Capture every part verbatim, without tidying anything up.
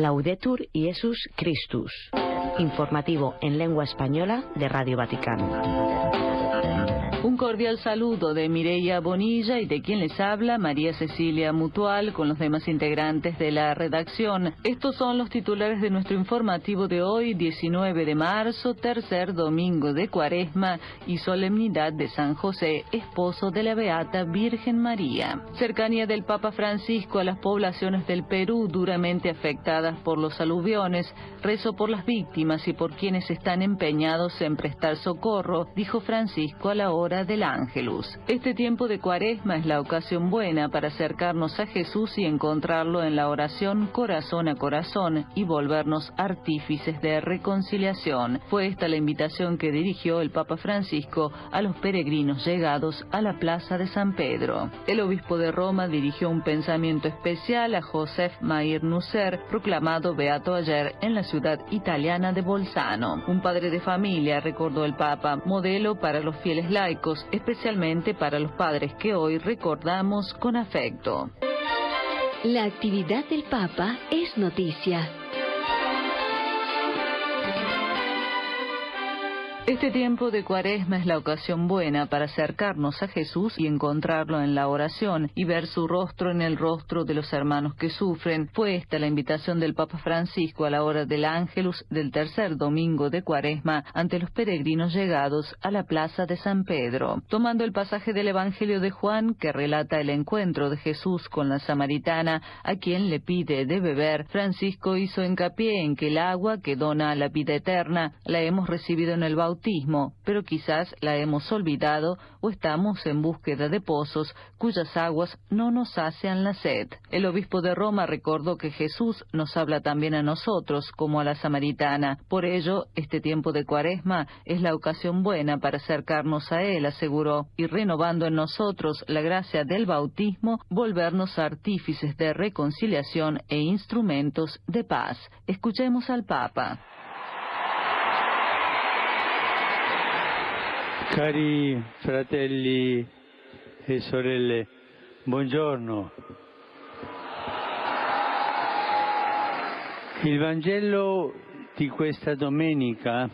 Laudetur Jesus Christus. Informativo en lengua española de Radio Vaticano. Un cordial saludo de Mireia Bonilla y de quien les habla, María Cecilia Mutual, con los demás integrantes de la redacción. Estos son los titulares de nuestro informativo de hoy, diecinueve de marzo, tercer domingo de Cuaresma y solemnidad de San José, esposo de la Beata Virgen María. Cercanía del Papa Francisco a las poblaciones del Perú duramente afectadas por los aluviones. Rezo por las víctimas y por quienes están empeñados en prestar socorro, dijo Francisco a la hora del Ángelus. Este tiempo de Cuaresma es la ocasión buena para acercarnos a Jesús y encontrarlo en la oración corazón a corazón y volvernos artífices de reconciliación. Fue esta la invitación que dirigió el Papa Francisco a los peregrinos llegados a la Plaza de San Pedro. El obispo de Roma dirigió un pensamiento especial a Joseph Mair Nusser, proclamado beato ayer en la ciudad italiana de Bolzano. Un padre de familia, recordó el Papa, modelo para los fieles laicos, especialmente para los padres que hoy recordamos con afecto. La actividad del Papa es noticia. Este tiempo de Cuaresma es la ocasión buena para acercarnos a Jesús y encontrarlo en la oración y ver su rostro en el rostro de los hermanos que sufren. Fue esta la invitación del Papa Francisco a la hora del Ángelus del tercer domingo de Cuaresma ante los peregrinos llegados a la Plaza de San Pedro. Tomando el pasaje del Evangelio de Juan que relata el encuentro de Jesús con la samaritana, a quien le pide de beber, Francisco hizo hincapié en que el agua que dona la vida eterna la hemos recibido en el bautismo, pero quizás la hemos olvidado o estamos en búsqueda de pozos cuyas aguas no nos sacian la sed. El obispo de Roma recordó que Jesús nos habla también a nosotros como a la samaritana. Por ello, este tiempo de Cuaresma es la ocasión buena para acercarnos a Él, aseguró, y renovando en nosotros la gracia del bautismo, volvernos artífices de reconciliación e instrumentos de paz. Escuchemos al Papa. Cari fratelli e sorelle, buongiorno. Il Vangelo di questa domenica,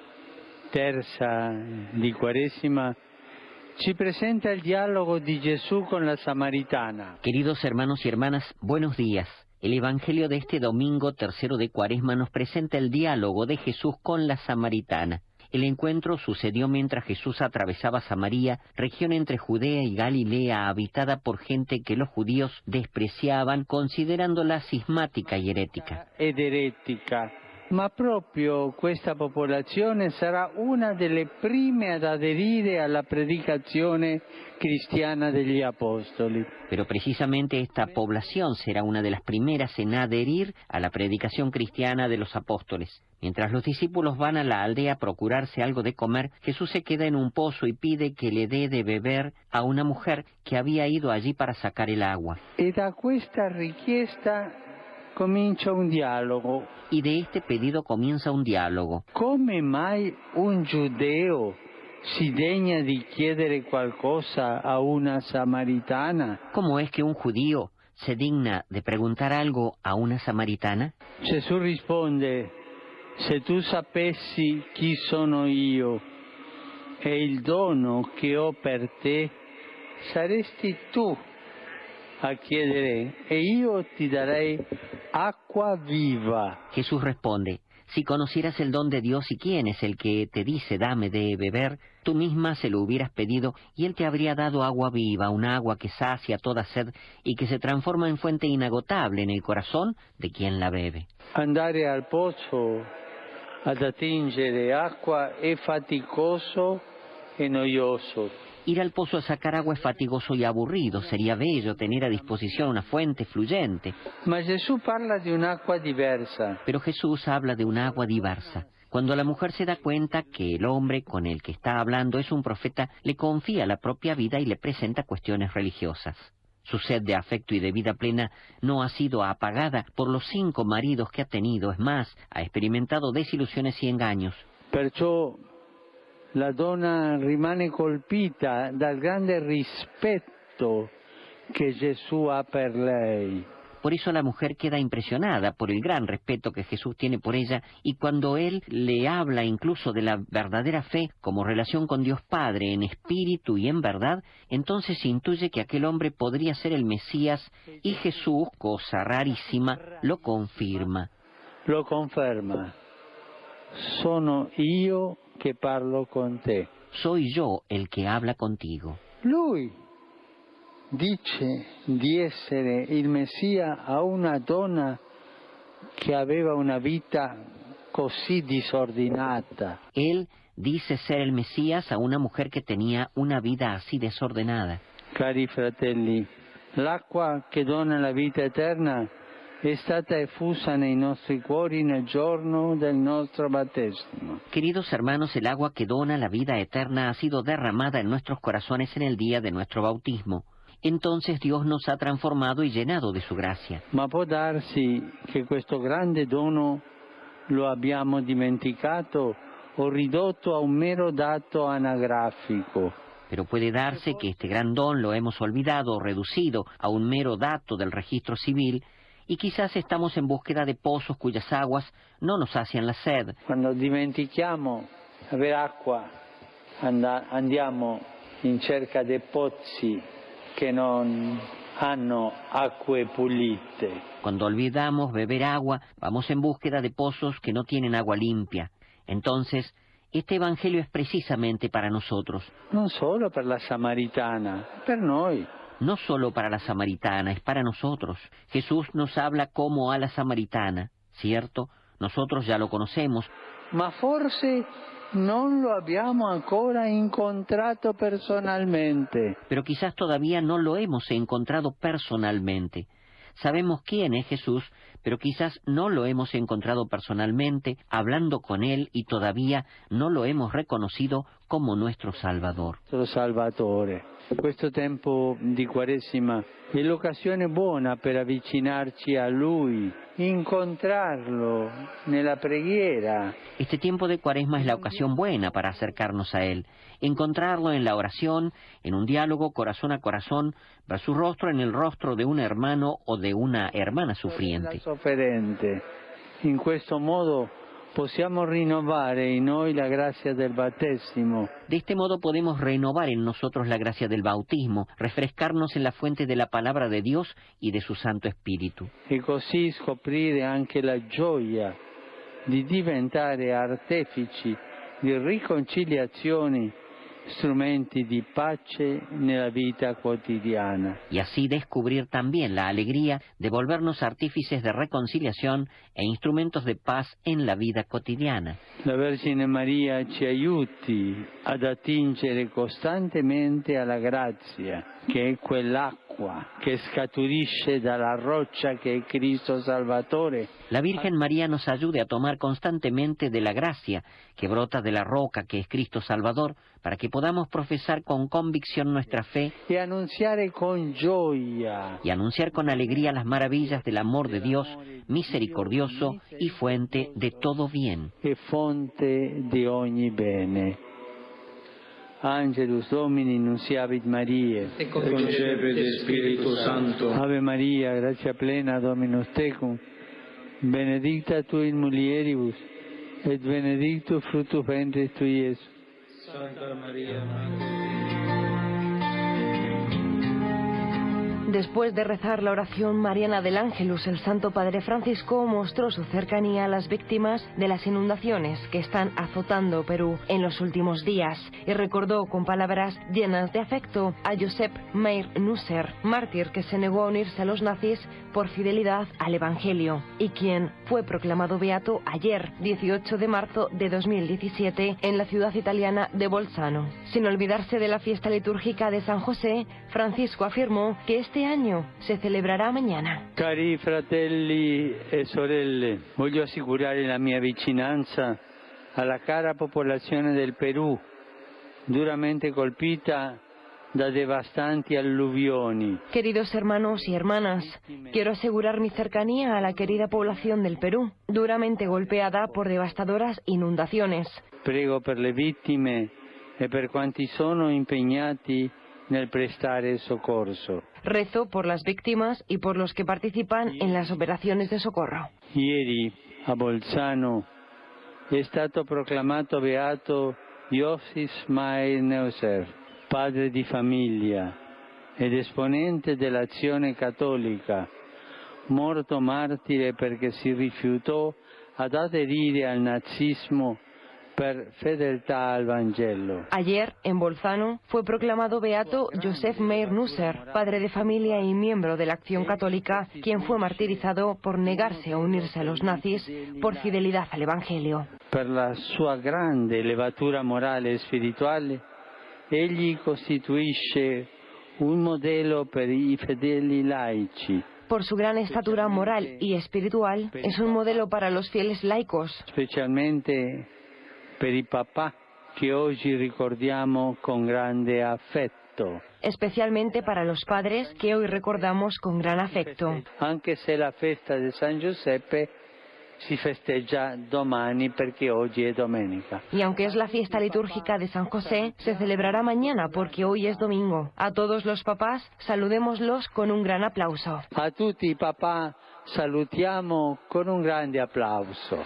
terza di Quaresima, ci presenta il dialogo di Gesù con la Samaritana. Queridos hermanos y hermanas, buenos días. El Evangelio de este domingo tercero de Cuaresma nos presenta el diálogo de Jesús con la Samaritana. El encuentro sucedió mientras Jesús atravesaba Samaria, región entre Judea y Galilea habitada por gente que los judíos despreciaban, considerándola cismática y herética. Ed eretica. Ma proprio questa popolazione sarà una delle prime ad aderire alla predicazione cristiana degli apostoli. Pero precisamente esta población será una de las primeras en adherir a la predicación cristiana de los apóstoles. Mientras los discípulos van a la aldea a procurarse algo de comer, Jesús se queda en un pozo y pide que le dé de beber a una mujer que había ido allí para sacar el agua. E da questa richiesta comincia un dialogo. Y de este pedido comienza un diálogo. Come mai un giudeo si degna di chiedere qualcosa a una samaritana? ¿Cómo es que un judío se digna de preguntar algo a una samaritana? Gesù risponde: se tu sapessi chi sono io e il dono che ho per te, saresti tu a chiedere e io ti darei acqua viva. Jesús responde: si conocieras el don de Dios y quién es el que te dice dame de beber, tú misma se lo hubieras pedido y él te habría dado agua viva, una agua que sacia toda sed y que se transforma en fuente inagotable en el corazón de quien la bebe. Andare al pozzo ad attingere acqua è faticoso e noioso. Ir al pozo a sacar agua es fatigoso y aburrido. Sería bello tener a disposición una fuente fluyente. Ma Gesù parla di un'acqua diversa. Pero Jesús habla de un agua diversa. Cuando la mujer se da cuenta que el hombre con el que está hablando es un profeta, le confía la propia vida y le presenta cuestiones religiosas. Su sed de afecto y de vida plena no ha sido apagada por los cinco maridos que ha tenido. Es más, ha experimentado desilusiones y engaños. Perciò la donna rimane colpita dal grande rispetto che Gesù ha per lei. Por eso la mujer queda impresionada por el gran respeto que Jesús tiene por ella, y cuando él le habla incluso de la verdadera fe como relación con Dios Padre en espíritu y en verdad, entonces intuye que aquel hombre podría ser el Mesías, y Jesús, cosa rarísima, lo confirma. Lo conferma. Sono io che parlo con te. Soy yo el que habla contigo. Lui dice di essere il Messia a una donna che aveva una vita così disordinata. Él dice ser el Mesías a una mujer que tenía una vida así desordenada. Cari fratelli, l'acqua che dona la vita eterna è stata effusa nei nostri cuori nel giorno del nostro battesimo. Queridos hermanos, el agua que dona la vida eterna ha sido derramada en nuestros corazones en el día de nuestro bautismo. Entonces Dios nos ha transformado y llenado de su gracia. Ma può darsi che questo grande dono lo abbiamo dimenticato o ridotto a un mero dato anagrafico. Pero puede darse que este gran don lo hemos olvidado o reducido a un mero dato del registro civil, y quizás estamos en búsqueda de pozos cuyas aguas no nos sacian la sed. Quando dimentichiamo avere acqua, and- andiamo in cerca dei pozzi che non hanno acque pulite. Cuando olvidamos beber agua, vamos en búsqueda de pozos que no tienen agua limpia. Entonces, este evangelio es precisamente para nosotros. Non solo per la samaritana, per noi. No solo para la samaritana, es para nosotros. Jesús nos habla como a la samaritana, ¿cierto? Nosotros ya lo conocemos. Ma forse non lo abbiamo ancora incontrato personalmente. Pero quizás todavía no lo hemos encontrado personalmente. Sabemos quién es Jesús, pero quizás no lo hemos encontrado personalmente, hablando con Él, y todavía no lo hemos reconocido como nuestro Salvador. Nuestro Salvatore. Questo tempo di Quaresima è l'occasione buona per avvicinarci a Lui, incontrarlo nella preghiera. Este tiempo de Cuaresma es la ocasión buena para acercarnos a Él, encontrarlo en la oración, en un diálogo corazón a corazón, ver su rostro en el rostro de un hermano o de una hermana sufriente. Sofferente. In questo modo possiamo rinnovare in noi la grazia del battesimo. De este modo podemos renovar en nosotros la gracia del bautismo, refrescarnos en la fuente de la palabra de Dios y de su Santo Espíritu. E così scoprire anche la gioia di diventare artefici di riconciliazioni, strumenti di pace nella vita quotidiana. Y así descubrir también la alegría de volvernos artífices de reconciliación e instrumentos de paz en la vida cotidiana. La Vergine Maria ci aiuti ad attingere costantemente alla grazia, che è quell'acqua che scaturisce dalla roccia che è Cristo Salvatore. La Virgen María nos ayude a tomar constantemente de la gracia que brota de la roca que es Cristo Salvador, para que podamos profesar con convicción nuestra fe E annunziare con gioia y anunciar con alegría las maravillas del amor de Dios, misericordioso y fuente de todo bien. e fonte di ogni bene. Angelus Domini nunciavit Mariae. E concepit Spiritus Sancto. Ave Maria, gratia plena, Dominus tecum, benedicta tu in mulieribus, et benedictus fructus ventris tui, Iesus. Santa María, Madre Después de rezar la oración mariana del Ángelus, el Santo Padre Francisco mostró su cercanía a las víctimas de las inundaciones que están azotando Perú en los últimos días y recordó con palabras llenas de afecto a Josep Mayer Nusser, mártir que se negó a unirse a los nazis por fidelidad al Evangelio y quien fue proclamado beato ayer, dieciocho de marzo de dos mil diecisiete, en la ciudad italiana de Bolzano. Sin olvidarse de la fiesta litúrgica de San José, Francisco afirmó que este año se celebrará mañana. Cari fratelli e sorelle, voglio assicurare la mia vicinanza alla cara popolazione del Perù, duramente colpita da devastanti alluvioni. Queridos hermanos y hermanas, quiero asegurar mi cercanía a la querida población del Perú, duramente golpeada por devastadoras inundaciones. Prego per le vittime e per quanti sono impegnati nel prestare soccorso. Rezo por las víctimas y por los que participan en las operaciones de socorro. Ieri a Bolzano è stato proclamato beato Iosif Meir Neuser, padre di famiglia ed esponente dell'Azione Cattolica, morto martire perché si rifiutò ad aderire al nazismo per fedeltà al Vangelo. Ayer, en Bolzano, fue proclamado beato Josef Meir Neuser, padre de familia y miembro de la Acción Católica, quien fue martirizado por negarse a unirse a los nazis por fidelidad al Evangelio. Per la sua grande levatura morale e spirituale, egli costituisce un modello per i fedeli laici. Por su gran estatura moral y espiritual, es un modelo para los fieles laicos. Specialmente per i papà che oggi ricordiamo con grande affetto. Especialmente para los padres que hoy recordamos con gran afecto. Anche se la festa di San Giuseppe si festeggia domani perché oggi è domenica. Y aunque es la fiesta litúrgica de San José, se celebrará mañana porque hoy es domingo. A todos los papás, saludémoslos con un gran aplauso. A tutti i papà salutiamo con un grande applauso.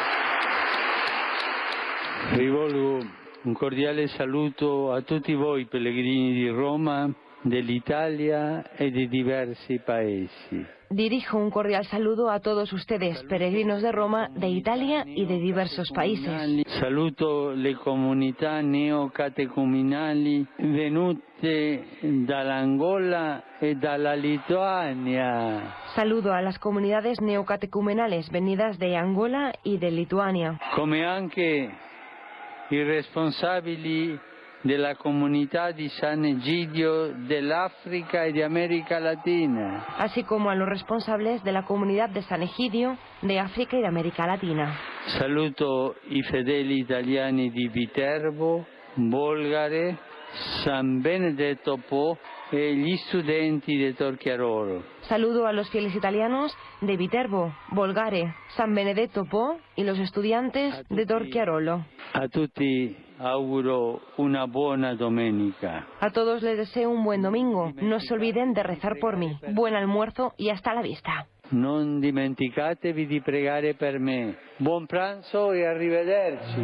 Rivolgo un cordiale saluto a tutti voi pellegrini di Roma, dell'Italia e di diversi paesi. Dirijo un cordial saludo a todos ustedes, peregrinos de Roma, de Italia y de diversos países. Saluto le comunità neocatecumenali venute dall'Angola e dalla Lituania. Saludo a las comunidades neocatecumenales venidas de Angola y de Lituania. Come anche i responsabili della comunità di San Egidio dell'Africa e di América Latina. Así como a los responsables de la comunidad de San Egidio, de África y de América Latina. Saluto i fedeli italiani di Viterbo, Bolgare, San Benedetto Po e gli studenti di Torchiarolo. Saludo a los fieles italianos de Viterbo, Bolgare, San Benedetto Po y los estudiantes de Torchiarolo. A tutti auguro una buona domenica. A todos les deseo un buen domingo. No se olviden de rezar por mí. Buen almuerzo y hasta la vista. Non dimenticatevi di pregare per me. Buon pranzo e arrivederci.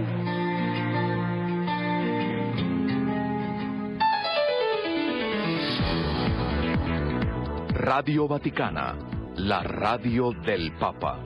Radio Vaticana, la radio del Papa.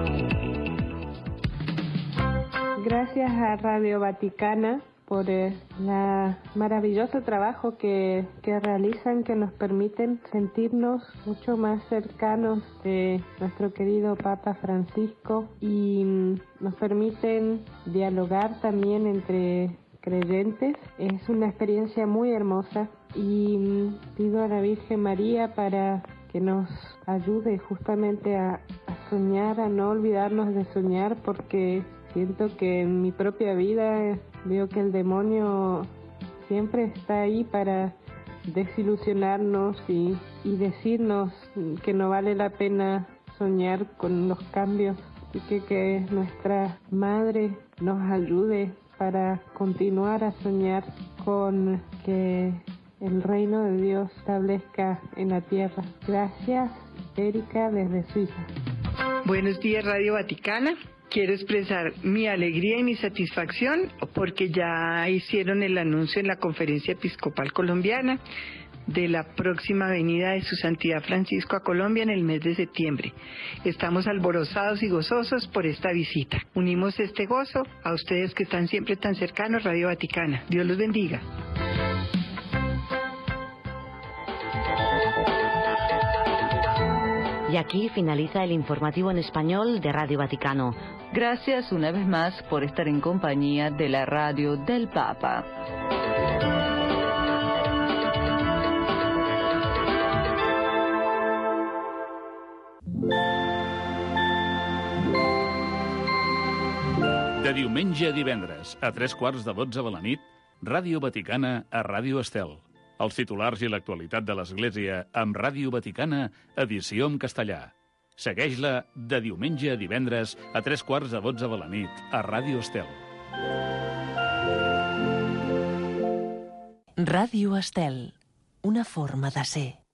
Gracias a Radio Vaticana por el maravilloso trabajo que, que realizan, que nos permiten sentirnos mucho más cercanos de nuestro querido Papa Francisco y nos permiten dialogar también entre creyentes. Es una experiencia muy hermosa y pido a la Virgen María para que nos ayude justamente a, a soñar, a no olvidarnos de soñar, porque siento que en mi propia vida veo que el demonio siempre está ahí para desilusionarnos y, y decirnos que no vale la pena soñar con los cambios, y que, que nuestra Madre nos ayude para continuar a soñar con que el reino de Dios establezca en la tierra. Gracias, Erika, desde Suiza. Buenos días, Radio Vaticana. Quiero expresar mi alegría y mi satisfacción porque ya hicieron el anuncio en la Conferencia Episcopal Colombiana de la próxima venida de Su Santidad Francisco a Colombia en el mes de septiembre. Estamos alborozados y gozosos por esta visita. Unimos este gozo a ustedes que están siempre tan cercanos, Radio Vaticana. Dios los bendiga. Y aquí finaliza el informativo en español de Radio Vaticano. Gracias una vez más por estar en compañía de la radio del Papa. De diumenge a divendres, a tres quarts de dotze de la nit, Ràdio Vaticana a Ràdio Estel. Els titulars i l'actualitat de l'Església amb Ràdio Vaticana, edició en castellà. Segueix-la de diumenge a divendres a tres quarts de dotze de la nit a Ràdio Estel. Ràdio Estel. una forma de ser.